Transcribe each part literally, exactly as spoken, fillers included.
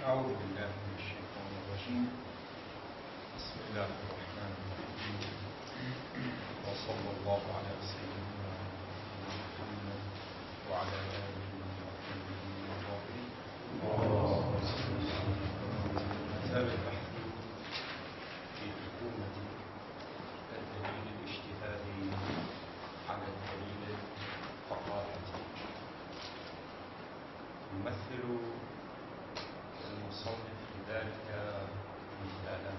أعوذ بالله من الشيطان الرجيم. بسم الله الرحمن الرحيم. وصلى الله على سيدنا محمد وعلى آله وصحبه وبارك. ما زال البحث في حكومة الدليل الاجتهادي على الدليل الثقافي. يمثل المصنف في ذلك مثالا،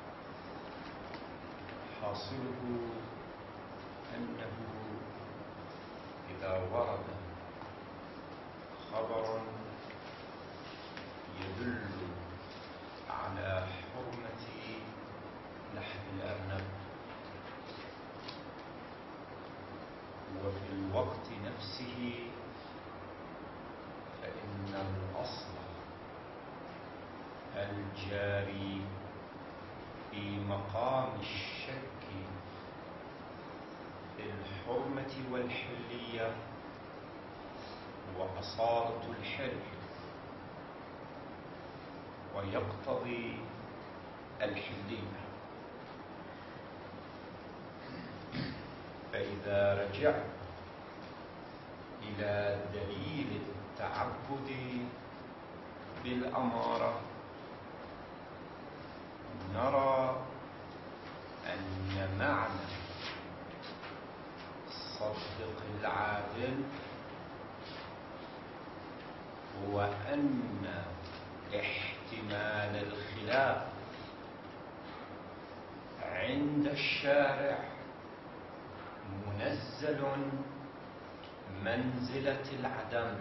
حاصله أنه إذا ورد خبر يدل على حرمة لحم الأرنب وفي الوقت نفسه فإن الأصل الجاري في مقام الشك في الحرمة والحلية وأصالة الحل، ويقتضي الحلية. فإذا رجعت إلى دليل التعبد بالأمارة نرى أن معنى صدق العادل هو أن احتمال الخلاف عند الشارع منزل منزلة العدم،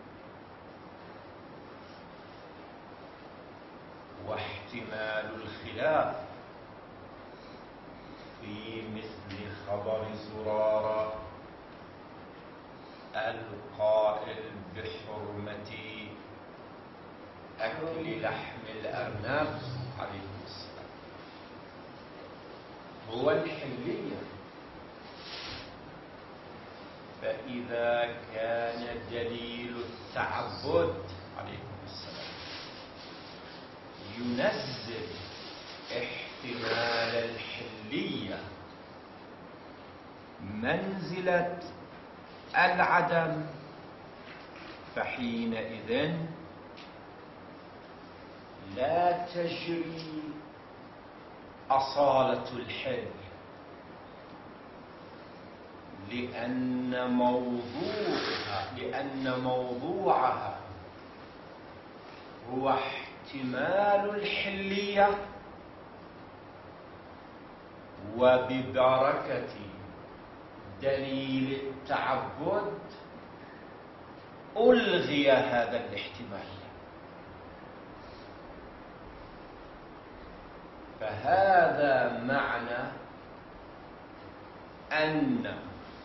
واحتمال الخلاف في مثل خبر زرارة القائل بحرمة أكل لحم الأرنب عليه السلام هو الحلية. فإذا كان دليل التعبد عليه السلام ينزل احتمال الحلية منزلة العدم، فحينئذ لا تجري أصالة الحل، لأن موضوعها لأن موضوعها هو احتمال الحلية، وببركة دليل التعبد ألغي هذا الاحتمال. فهذا معنى أن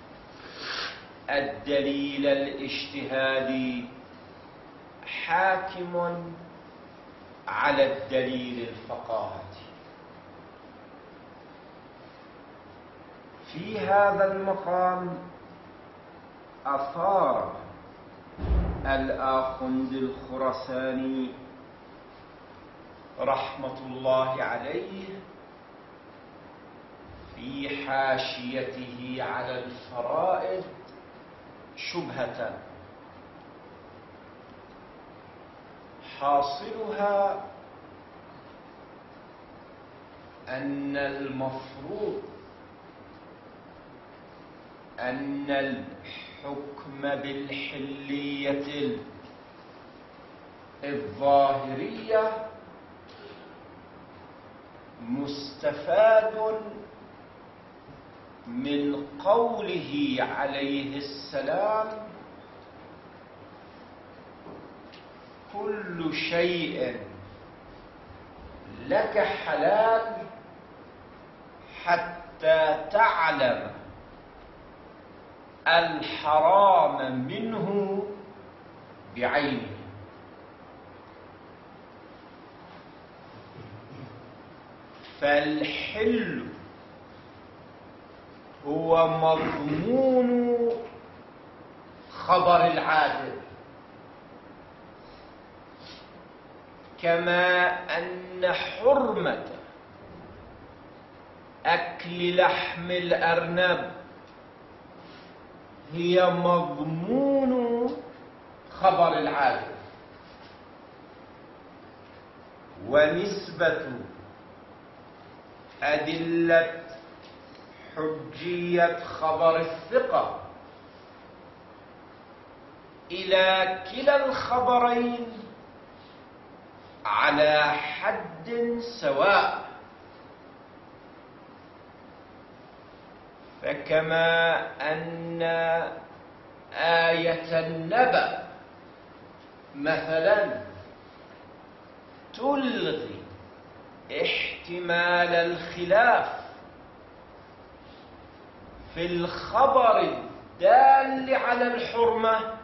الدليل الاجتهادي حاكم على الدليل الفقاهي. في هذا المقام أثار الآخوند الخراساني رحمة الله عليه في حاشيته على الفرائض شبهة، حاصلها أن المفروض أن الحكم بالحلية الظاهرية مستفاد من قوله عليه السلام: كل شيء لك حلال حتى تعلم الحرام منه بعينه. فالحل هو مضمون خبر العادل، كما أن حرمة أكل لحم الأرنب هي مضمون خبر العادة، ونسبة أدلة حجية خبر الثقة إلى كلا الخبرين على حد سواء. فكما أن آية النبأ مثلا تلغي احتمال الخلاف في الخبر الدال على الحرمة،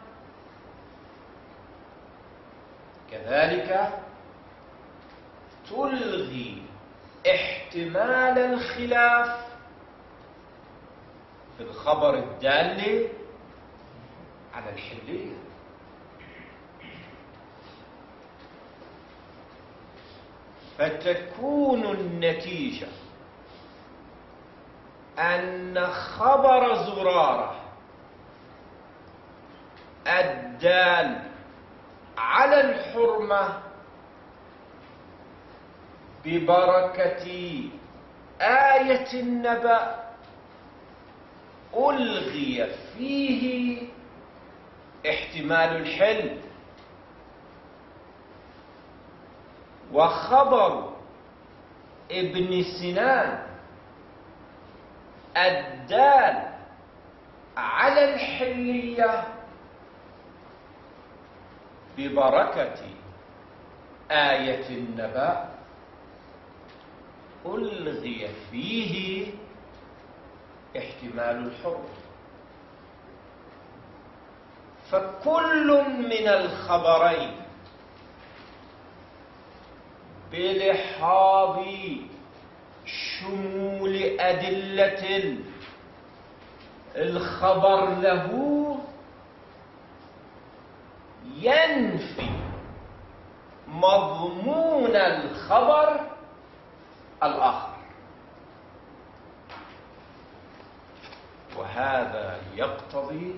كذلك تلغي احتمال الخلاف في الخبر الدال على الحلية. فتكون النتيجة أن خبر زرارة الدال على الحرمة ببركة آية النبأ ألغي فيه احتمال الحل، وخبر ابن سنان الدال على الحلية ببركة آية النبأ ألغي فيه احتمال الحرمة. فكل من الخبرين بلحاظ شمول أدلة الخبر له ينفي مضمون الخبر الآخر، وهذا يقتضي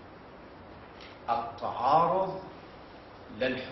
التعارض للحكم.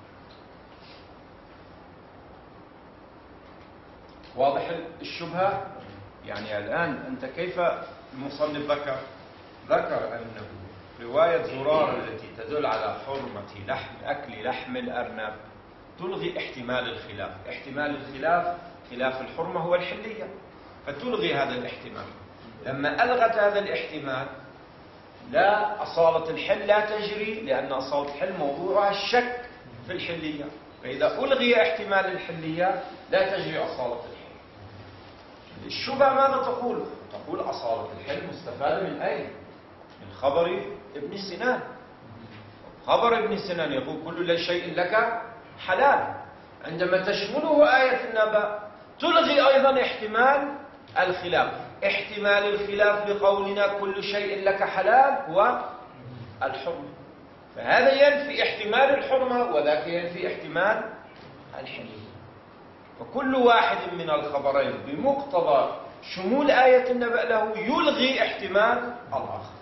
واضح الشبهة؟ يعني الآن أنت كيف المصنف ذكر ذكر أنه رواية زرارة التي تدل على حرمة لحم أكل لحم الأرنب تلغي احتمال الخلاف. احتمال الخلاف خلاف الحرمة هو الحلية، فتلغي هذا الاحتمال. لما ألغت هذا الاحتمال لا أصالة الحل لا تجري، لأن أصالة الحل موضوعها الشك في الحلية، فإذا ألغي احتمال الحلية لا تجري أصالة الحل. الشبهة ماذا تقول؟ تقول أصالة الحل مستفادة من أين؟ من خبر ابن سنان. خبر ابن سنان يقول كل شيء لك حلال، عندما تشمله آية النبأ تلغي أيضا احتمال الخلاف. احتمال الخلاف لقولنا كل شيء لك حلال هو الحرمة، فهذا ينفي احتمال الحرمة وذاك ينفي احتمال الحلية. فكل واحد من الخبرين بمقتضى شمول آية النبأ له يلغي احتمال الآخر.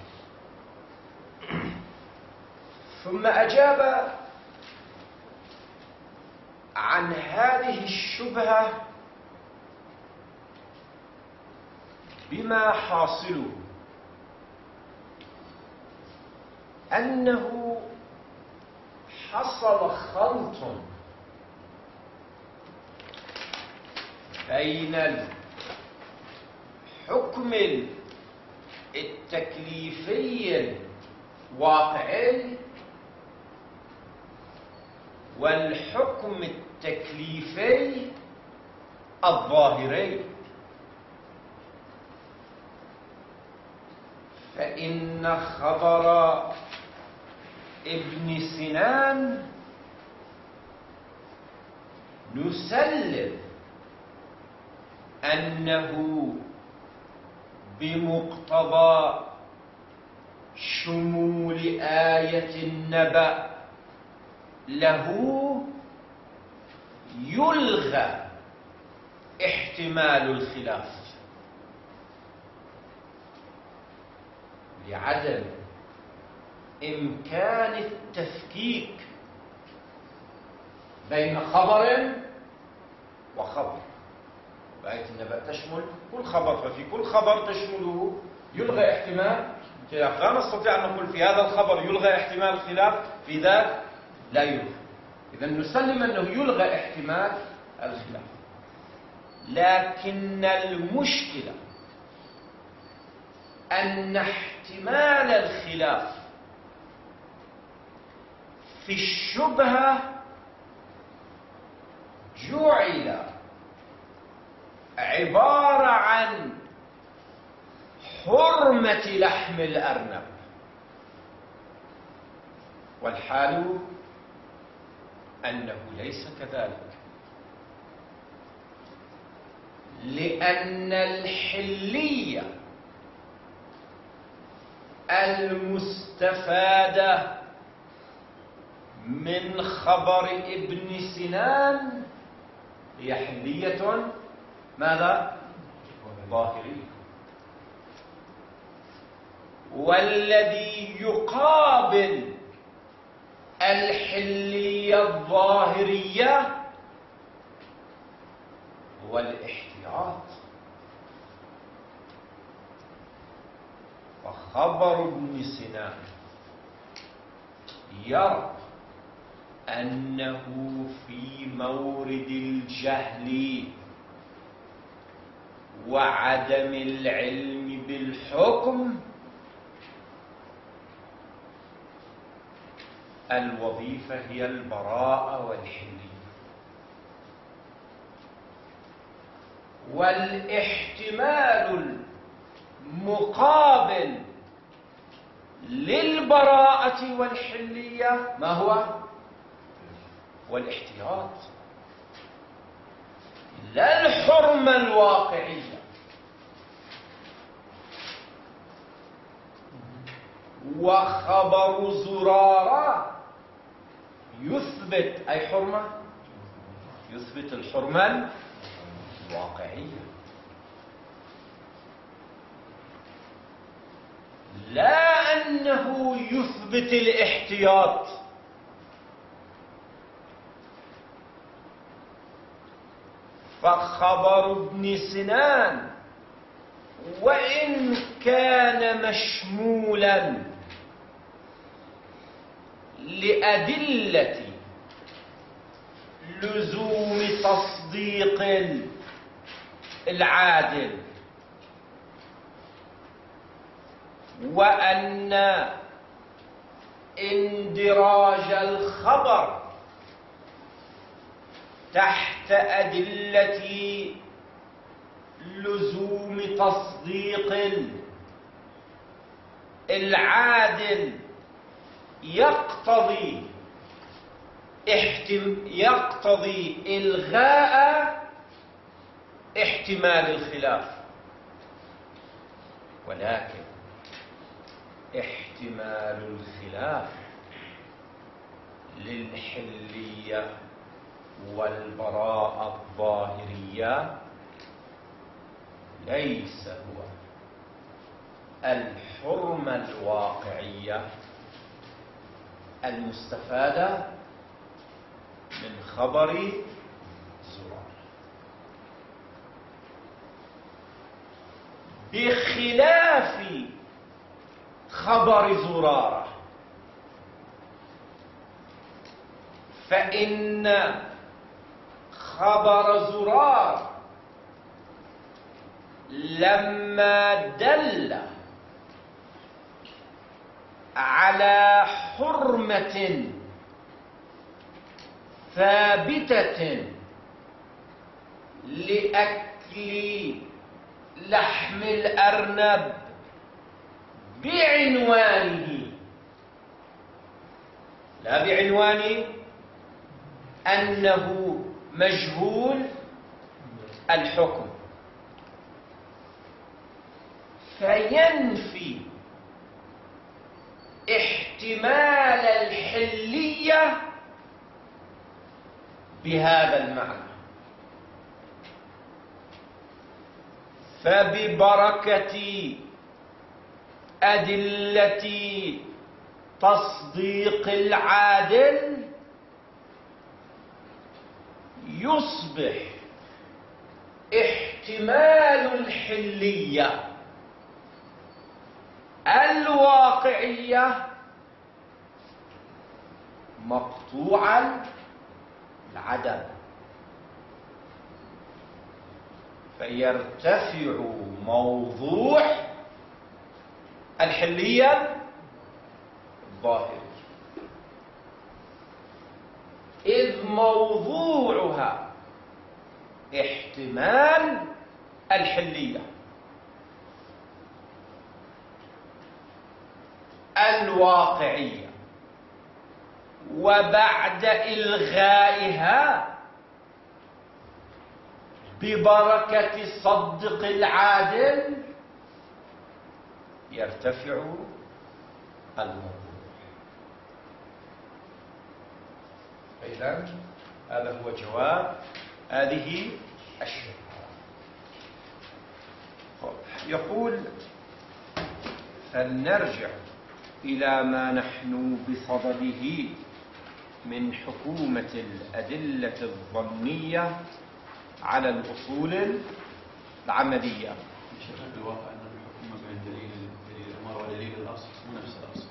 ثم أجاب عن هذه الشبهة بما حاصله أنه حصل خلط بين الحكم التكليفي الواقعي والحكم التكليفي الظاهري. فإن خبر ابن سنان نسلم أنه بمقتضى شمول آية النبأ له يلغى احتمال الخلاف لعدم إمكان التفكيك بين خبر وخبر. بآية النبأ تشمل كل خبر، ففي كل خبر تشمله يلغى احتمال الخلاف. لا نستطيع أن نقول في هذا الخبر يلغى احتمال الخلاف، في ذاك لا يلغى. إذا نسلم أنه يلغى احتمال الخلاف، لكن المشكلة أن احتمال الخلاف في الشبهة جعل عبارة عن حرمة لحم الأرنب، والحال أنه ليس كذلك، لأن الحلية المستفادة من خبر ابن سنان هي حلية ماذا؟ ظاهرية. والذي يقابل الحلية الظاهرية هو الاحتياط. فخبر ابن سنان يرى أنه في مورد الجهل وعدم العلم بالحكم الوظيفة هي البراءة والحلية، والاحتمال المقابل للبراءة والحلية ما هو؟ والاحتياط، لا الحرمة الواقعية. وخبر زرارة يثبت أي حرمة؟ يثبت الحرمة الواقعية، لا أنه يثبت الاحتياط. فخبر ابن سنان وإن كان مشمولا لأدلة لزوم تصديق العادل، وأن اندراج الخبر تحت أدلة لزوم تصديق العادل يقتضي احتم يقتضي إلغاء احتمال الخلاف. ولكن احتمال الخلاف للحلية والبراءة الظاهرية ليس هو الحرمة الواقعية المستفادة من خبر زرار، بخلاف خبر زرارة، فإن خبر زرار لما دل على حرمة ثابتة لأكل لحم الأرنب بعنوانه، لا بعنوان أنه مجهول الحكم، فينفي احتمال الحلية بهذا المعنى. فببركة أدلة تصديق العادل يصبح احتمال الحلية الواقعية مقطوع العدم، فيرتفع موضوع الحلية الظاهري، إذ موضوعها احتمال الحلية الواقعية، وبعد إلغائها ببركة صدق العادل يرتفع الموضوع. إذن هذا هو جواب هذه الشبهة. يقول: فلنرجع إلى ما نحن بصدده من حكومة الأدلة الظنية على الأصول العملية. في الواقع أن الحكومة بين دليل دليل الأمر ودليل الأصل مو نفس الأصل.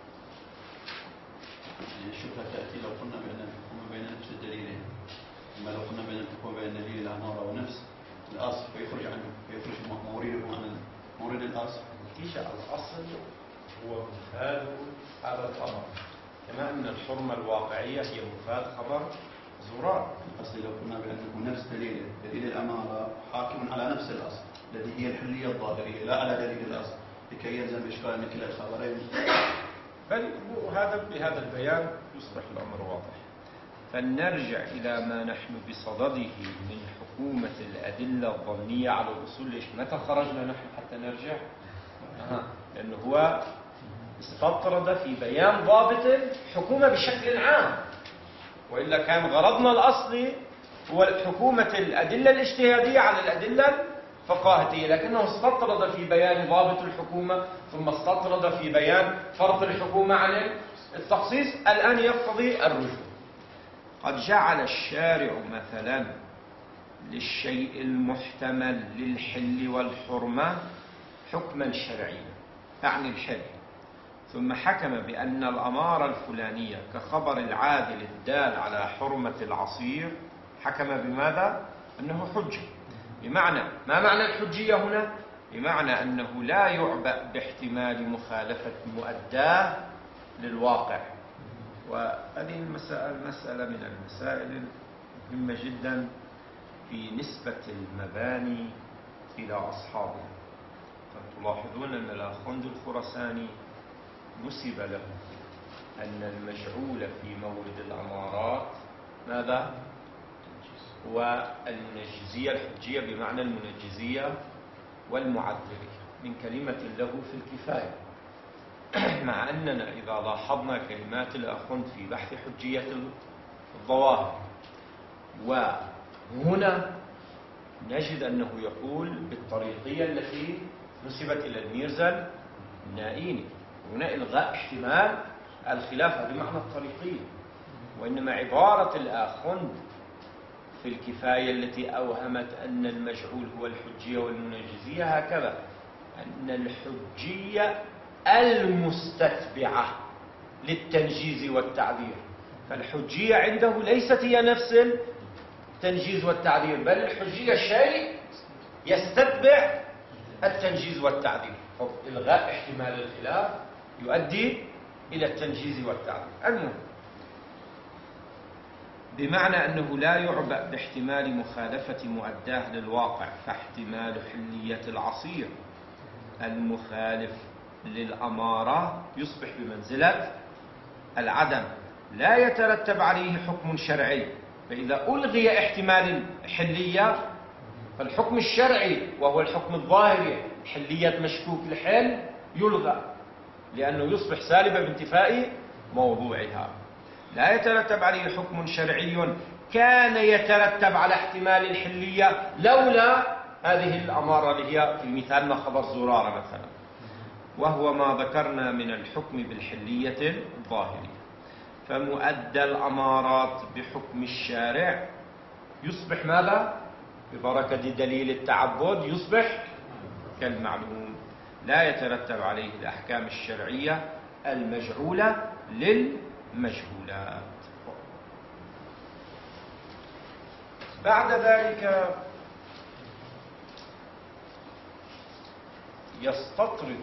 يعني الشبهة تأتي لو قلنا بأن الحكومة بين نفس الدليلين، أما لو قلنا بأن الحكومة بين دليل الأمر ونفس الأصل فيخرج عنه فيخرج مورده عن مورد الأصل. نتيجة الأصل هو مفاد هذا الأمر، كما أن الحرمة الواقعية هي مفاد خبر زرار. الأصل لو قلنا بأنه نفس دليل دليل الأمارة حاكم على نفس الأصل الذي هي الحلية الظاهرية لا على دليل الأصل، لكي يلزم بإشكال مثل الخبرين. بل هذا بهذا البيان يصبح الأمر واضح. فلنرجع إلى ما نحن بصدده من حكومة الأدلة الظنية على الأصول. ليش متى خرجنا نحن حتى نرجع؟ أه. لأنه هو استطرد في بيان ضابط الحكومة بشكل عام، وإلا كان غرضنا الأصلي هو حكومة الأدلة الاجتهادية على الأدلة الفقاهية، لكنه استطرد في بيان ضابط الحكومة ثم استطرد في بيان فرق الحكومة عن التخصيص. الآن يقتضي الرجوع. قد جعل الشارع مثلا للشيء المحتمل للحل والحرمة حكما شرعيا، يعني الحل، ثم حكم بأن الأمارة الفلانية كخبر العادل الدال على حرمة العصير حكم بماذا؟ أنه حجة. بمعنى ما معنى الحجية هنا؟ بمعنى أنه لا يعبأ باحتمال مخالفة مؤداه للواقع. وهذه المسألة مسألة من المسائل المهمة جدا في نسبة المباني إلى أصحابها. تلاحظون أن الآخوند الخراساني نسب له أن المجعول في مورد العمارات ماذا؟ والمنجزية الحجية بمعنى المنجزية والمعذرية، من كلمة له في الكفاية. مع أننا إذا لاحظنا كلمات الآخوند في بحث حجية الظواهر، وهنا نجد أنه يقول بالطريقية التي نسبت إلى الميرزا النائيني. هنا إلغاء احتمال الخلاف، هذا معنى الطريقية. وإنما عبارة الآخوند في الكفاية التي أوهمت أن المجعول هو الحجية والمنجزية هكذا: أن الحجية المستتبعة للتنجيز والتعذير. فالحجية عنده ليست هي نفس التنجيز والتعذير، بل الحجية شيء يستتبع التنجيز والتعذير. إلغاء احتمال الخلاف يؤدي إلى التنجيز والتعذير. المهم، بمعنى أنه لا يعبأ باحتمال مخالفة مؤداه للواقع، فاحتمال حلية العصير المخالف للأمارة يصبح بمنزلة العدم، لا يترتب عليه حكم شرعي. فإذا ألغي احتمال الحلية فالحكم الشرعي وهو الحكم الظاهري حلية مشكوك الحل يلغى، لأنه يصبح سالبا بانتفاء موضوعها. لا يترتب عليه حكم شرعي كان يترتب على احتمال الحلية لولا هذه الأمارة اللي هي في مثالنا خبر زرارة مثلا، وهو ما ذكرنا من الحكم بالحلية الظاهرية. فمؤدى الأمارات بحكم الشارع يصبح ماذا؟ ببركة دليل التعبد يصبح كالمعلوم، لا يترتب عليه الأحكام الشرعية المجعولة للمجهولات. بعد ذلك يستطرد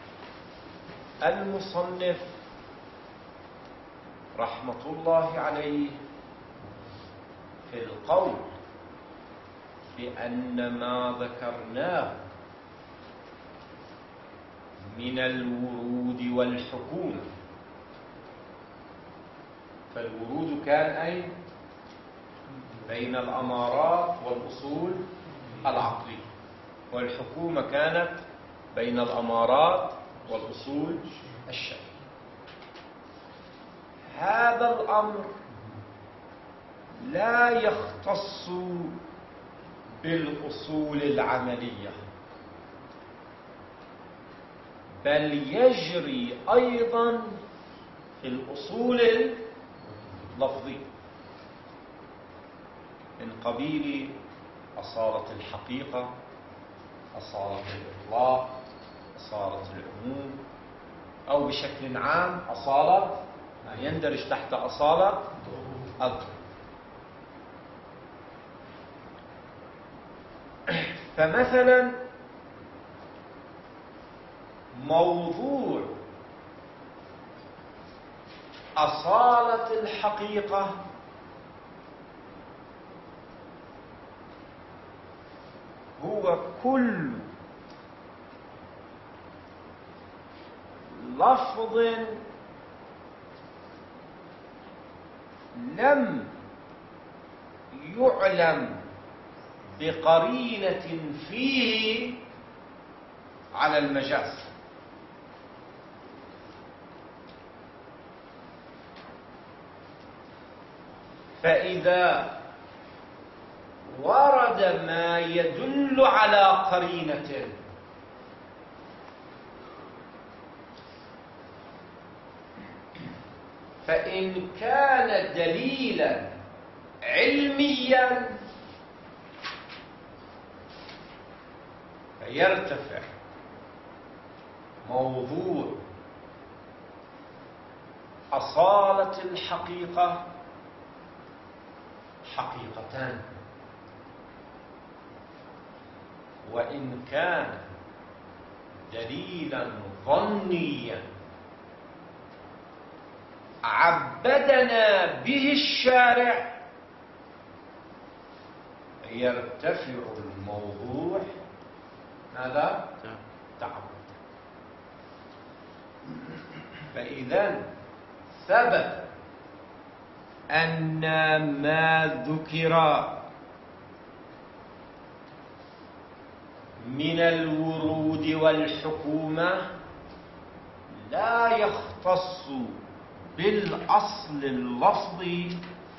المصنف رحمة الله عليه في القول بأن ما ذكرناه من الورود والحكومة، فالورود كان أين؟ بين الأمارات والأصول العقلية، والحكومة كانت بين الأمارات والأصول الشرعية. هذا الأمر لا يختص بالأصول العملية، بل يجري أيضا في الأصول اللفظية من قبيل أصالة الحقيقة، أصالة الإطلاق، أصالة العموم، أو بشكل عام أصالة ما يندرج تحت أصالة الظهور. فمثلا موضوع أصالة الحقيقة هو كل لفظ لم يعلم بقرينة فيه على المجاز، فإذا ورد ما يدل على قرينة فإن كان دليلا علميا فيرتفع موضوع أصالة الحقيقة حقيقتان، وإن كان دليلا ظنيا عبدنا به الشارع يرتفع الموضوع ماذا؟ تعبد. فإذا ثبت أن ما ذكر من الورود والحكومة لا يختص بالأصل اللفظي،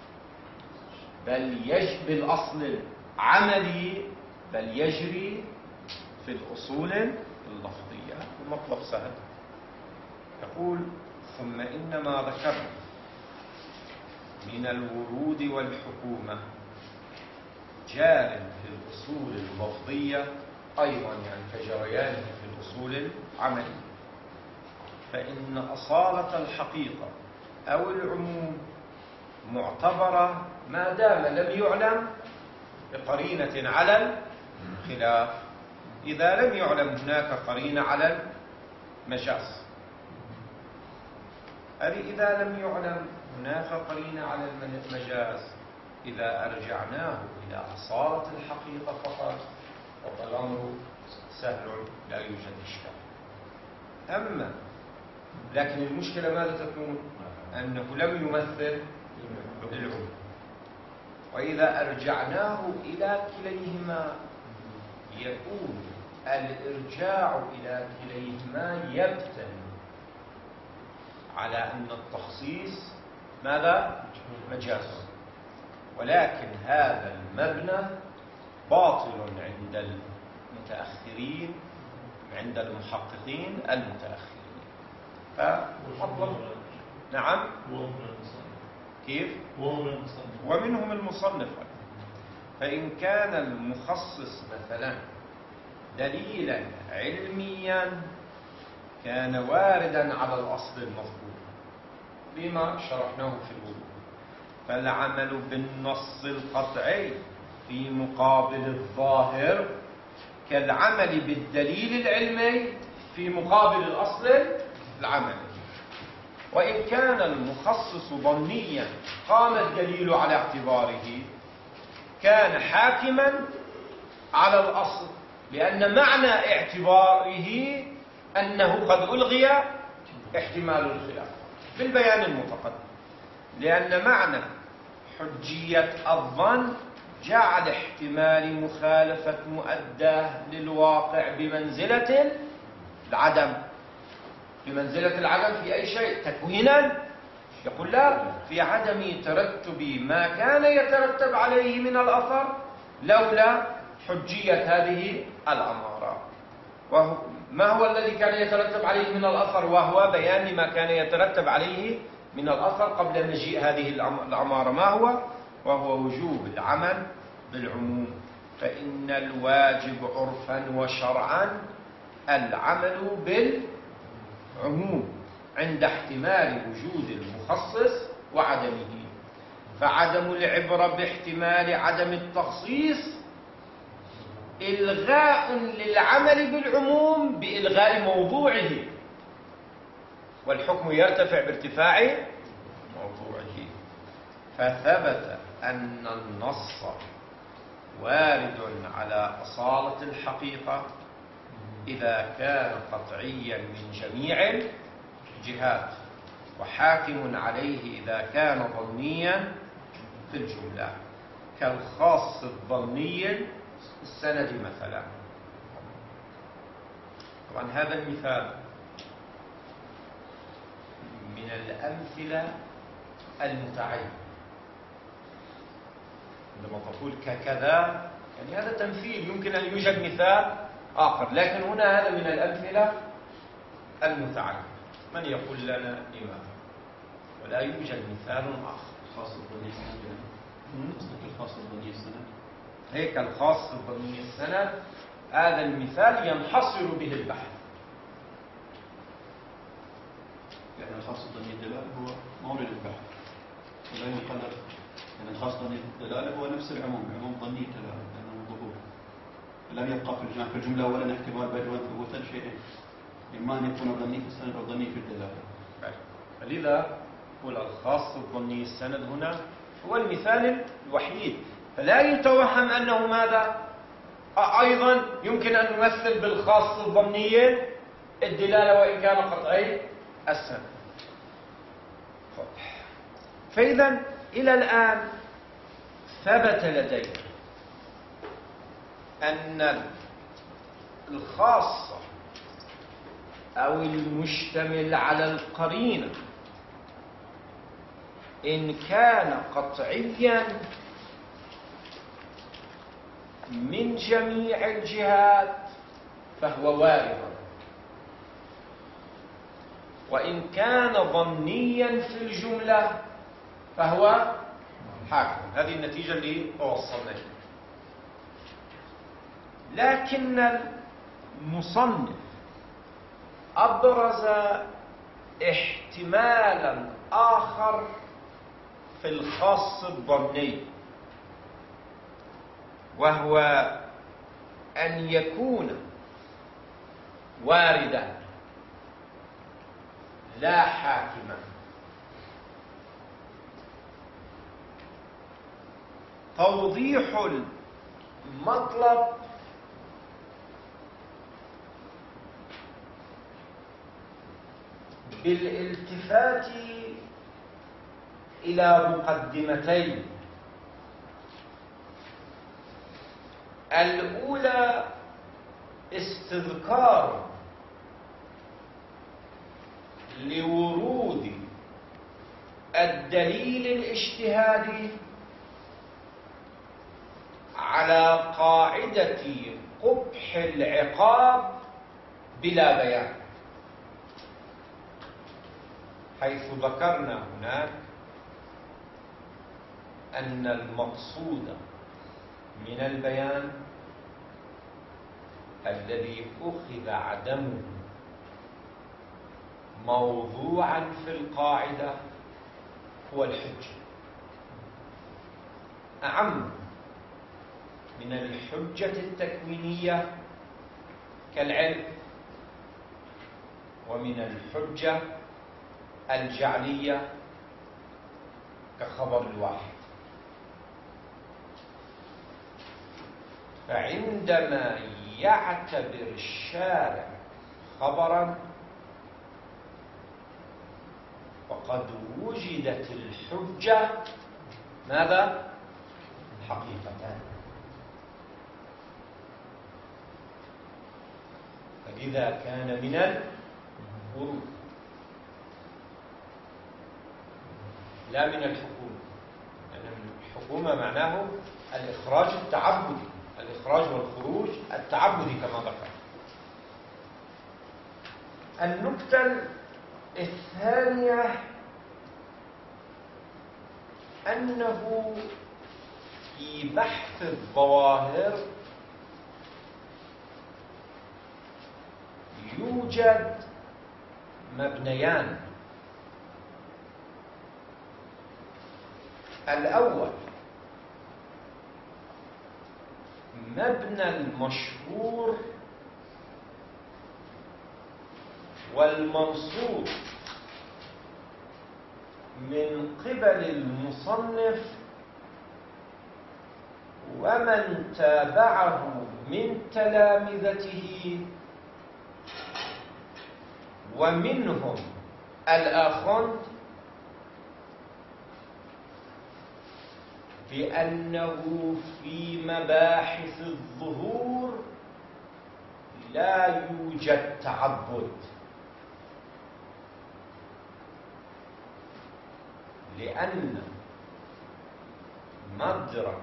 بل يجري بالأصل العملي، بل يجري في الأصول اللفظية. المطلب سهل. يقول: ثم إنما ذكرنا من الورود والحكومة جار في الأصول اللفظية أيضا، يعني كجريانه في الأصول العملية، فإن أصالة الحقيقة أو العموم معتبرة ما دام لم يعلم بقرينة على الخلاف. إذا لم يعلم هناك قرينة على المجاز، هذه إذا لم يعلم هناك قرينة على المجاز، إذا أرجعناه إلى أصالة الحقيقة فقط فالأمر سهل لا يوجد إشكال. أما لكن المشكلة ماذا تكون؟ أنه لم يمثل العموم، وإذا أرجعناه إلى كليهما يكون الإرجاع إلى كليهما يبتني على أن التخصيص ماذا؟ مجاز، ولكن هذا المبنى باطل عند المتأخرين عند المحققين المتأخرين. فمطلب نعم كيف ومنهم المصنف. فإن كان المخصص مثلا دليلا علميا كان واردا على الأصل المذكور بما شرحناه في الوضوء، فالعمل بالنص القطعي في مقابل الظاهر كالعمل بالدليل العلمي في مقابل الأصل العملي. وإن كان المخصص ظنيا قام الدليل على اعتباره كان حاكما على الأصل، لأن معنى اعتباره أنه قد ألغي احتمال الخلاف بالبيان المتقدم، لأن معنى حجية الظن جعل احتمال مخالفة مؤداه للواقع بمنزلة العدم. بمنزلة العدم في أي شيء؟ تكوينا؟ يقول لا، في عدم ترتب ما كان يترتب عليه من الأثر لولا حجية هذه الأمارة. وما هو الذي كان يترتب عليه من الأثر؟ وهو بيان ما كان يترتب عليه من الأثر قبل مجيء هذه الأمارة. ما هو؟ وهو وجوب العمل بالعموم، فإن الواجب عرفا وشرعا العمل بالعموم عند احتمال وجود المخصص وعدمه. فعدم العبرة باحتمال عدم التخصيص إلغاء للعمل بالعموم بإلغاء موضوعه، والحكم يرتفع بارتفاع موضوعه. فثبت أن النص وارد على أصالة الحقيقة إذا كان قطعيا من جميع الجهات، وحاكم عليه إذا كان ظنيا في الجملة، كالخاص الظني السند مثلا. طبعا هذا المثال من الأمثلة المتعينة. عندما تقول ككذا يعني هذا تمثيل، يمكن أن يوجد مثال آخر، لكن هنا هذا من الأمثلة المتعينة. من يقول لنا لماذا؟ ولا يوجد مثال آخر. خاص الظني السند، الخاص الظني السند هيك الخاص الظني السند، هذا المثال ينحصر به البحث، لأن الخاص الظني الدلالة هو مورد البحث ولا ينقلب، لأن الخاص الظني الدلالة هو نفس العموم، عموم ظني الدلالة لأنه ظهور، لم يبقى في الجملة في الجملة أولا احتمال بدوا ثبوتا شيئين، إما أن يكون ظني في السند أو ظني في الدلالة. فلذا يقول الخاص الظني السند هنا هو المثال الوحيد، فلا يتوهم أنه ماذا؟ أيضا يمكن أن نمثل بالخاص الظني الدلالة وإن كان قطعي السند. فإذا إلى الآن ثبت لدينا أن الخاص أو المشتمل على القرينة إن كان قطعيا من جميع الجهات فهو وارد، وإن كان ظنيا في الجملة فهو حاكم. هذه النتيجة اللي توصلنا إليها. لكن المصنف أبرز احتمالا آخر في الخاص الظني، وهو أن يكون واردا لا حاكما. توضيح المطلب بالالتفات إلى مقدمتين. الأولى استذكار لورود الدليل الاجتهادي على قاعدة قبح العقاب بلا بيان، حيث ذكرنا هناك أن المقصود من البيان الذي أخذ عدمه موضوعا في القاعدة هو الحجة، أعم من الحجة التكوينية كالعلم، ومن الحجة الجعلية كخبر الواحد. فعندما يعتبر الشارع خبرا فقد وجدت الحجة ماذا؟ حقيقتان. فإذا كان من الورود لا من الحكومة، لأن الحكومة معناه الإخراج التعبدي، الإخراج والخروج التعبدي كما ذكر. النكتة الثانية أنه في بحث الظواهر يوجد مبنيان. الأول مبنى المشهور والمنصوب من قبل المصنف ومن تابعه من تلامذته ومنهم الآخوند، بأنه في مباحث الظهور لا يوجد تعبد، لأن مدرك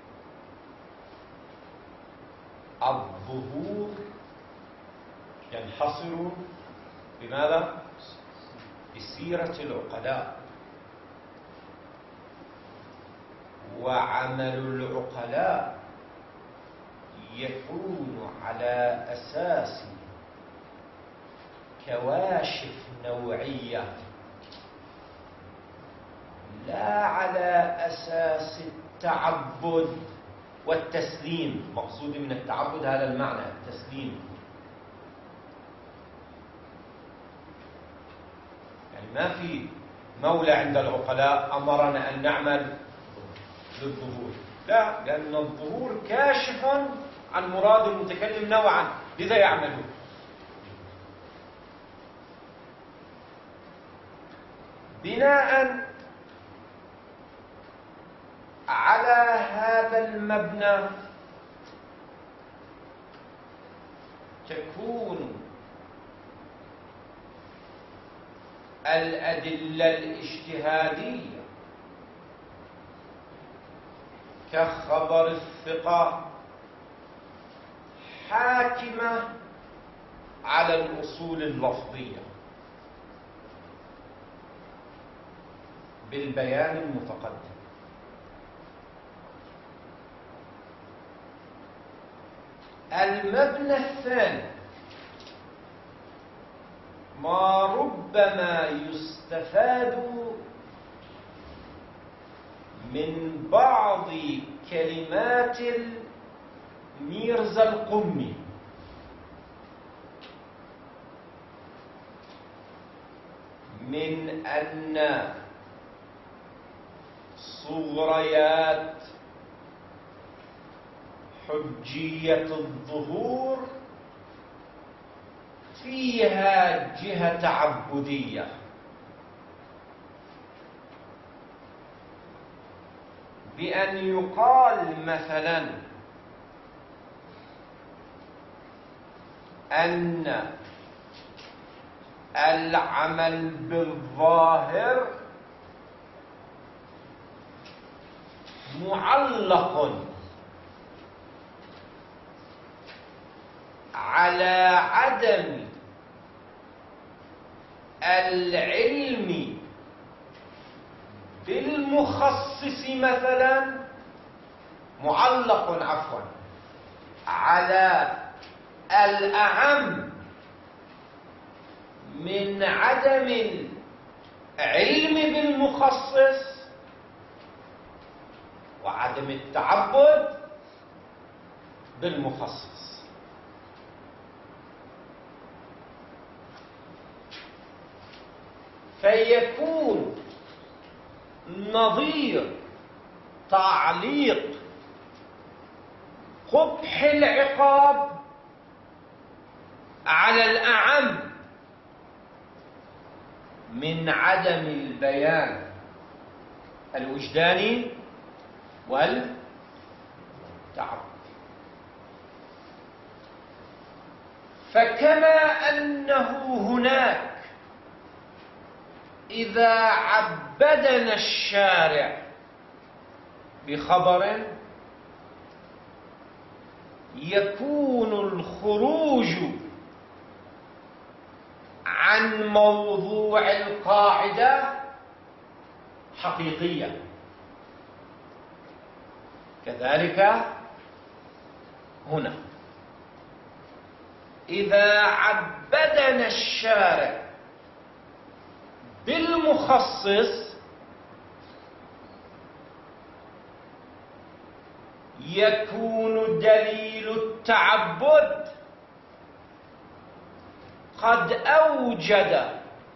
الظهور ينحصر بماذا؟ بسيرة العقلاء، وعمل العقلاء يكون على أساس كواشف نوعية لا على أساس التعبد والتسليم. مقصودي من التعبد هذا المعنى، التسليم، يعني ما في مولى عند العقلاء أمرنا أن نعمل للظهور، لا، لأن الظهور كاشف عن مراد المتكلم نوعا، لذا يعملون. بناء على هذا المبنى تكون الأدلة الاجتهادية كخبر الثقة حاكمة على الأصول اللفظية بالبيان المتقدم. المبنى الثاني ما ربما يستفاد من بعض كلمات ميرزا القمي من أن صغريات حجية الظهور فيها جهة تعبدية، بأن يقال مثلا أن العمل بالظاهر معلق على عدم العلم بالمخصص مثلا معلق عفوا على الأعم من عدم العلم بالمخصص وعدم التعبد بالمخصص. فيكون نظير تعليق قبح العقاب على الأعم من عدم البيان الوجداني والتعبد. فكما أنه هناك إذا عبدنا الشارع بخبر يكون الخروج عن موضوع القاعدة حقيقيا، كذلك هنا إذا عبدنا الشارع بالمخصص يكون دليل التعبد قد أوجد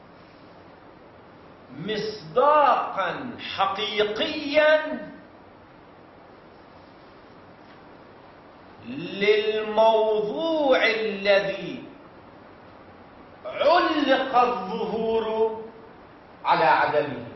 مصداقا حقيقيا للموضوع الذي علق الظهور على عدمه.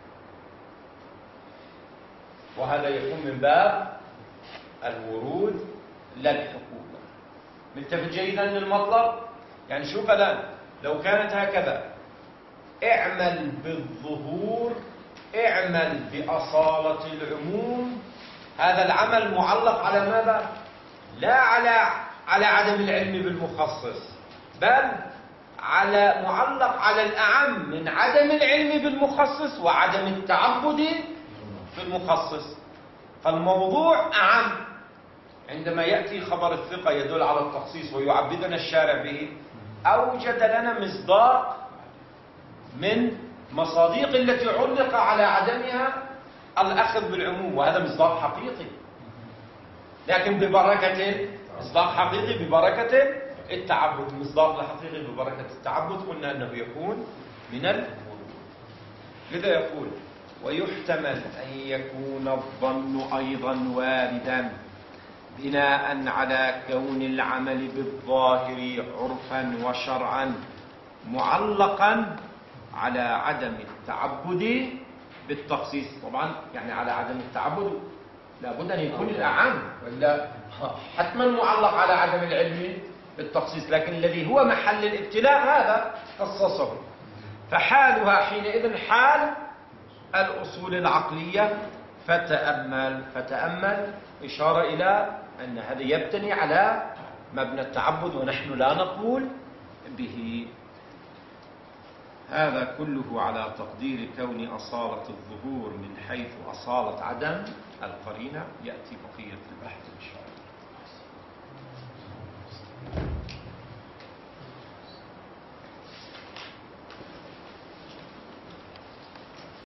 وهذا يكون من باب الورود لا الحقوق. ملتفت جيدا للمطلب؟ يعني شوف الآن لو كانت هكذا: اعمل بالظهور، اعمل بأصالة العموم، هذا العمل معلق على ماذا؟ لا على على عدم العلم بالمخصص، بل على معلق على الأعم من عدم العلم بالمخصص وعدم التعبد بالمخصص. فالموضوع أعم. عندما يأتي خبر الثقة يدل على التخصيص ويعبدنا الشارع به، أوجد لنا مصداق من مصاديق التي علق على عدمها الأخذ بالعموم، وهذا مصداق حقيقي، لكن ببركة مصداق حقيقي ببركة التعبد. مصداق الحقيقي ببركة التعبد قلنا أنه يكون من الورود. لذا يقول: ويحتمل أن يكون الظن أيضا واردا بناء على كون العمل بالظاهر عرفا وشرعا معلقا على عدم التعبد بالتخصيص. طبعا يعني على عدم التعبد لابد أن يكون الأعم، ولا حتما معلق على عدم العلم بالتخصيص، لكن الذي هو محل الابتلاء هذا خصصه. فحالها حينئذ حال الأصول العقلية. فتأمل فتأمل إشارة إلى أن هذا يبتني على مبنى التعبد ونحن لا نقول به. هذا كله على تقدير كون أصالة الظهور من حيث أصالة عدم القرينة. يأتي بقية البحث إن شاء الله.